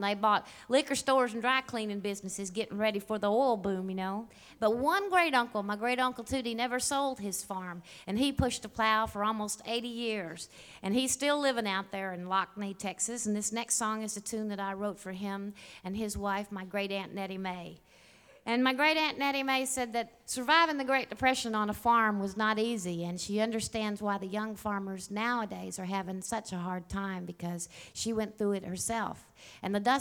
They bought liquor stores and dry cleaning businesses getting ready for the oil boom, you know. But one great uncle, my great uncle Tootie, never sold his farm, and he pushed the plow for almost 80 years. And he's still living out there in Lockney, Texas. And this next song is a tune that I wrote for him and his wife, my great Aunt Nettie Mae. And my great Aunt Nettie Mae said that surviving the Great Depression on a farm was not easy, and she understands why the young farmers nowadays are having such a hard time because she went through it herself. And the Dust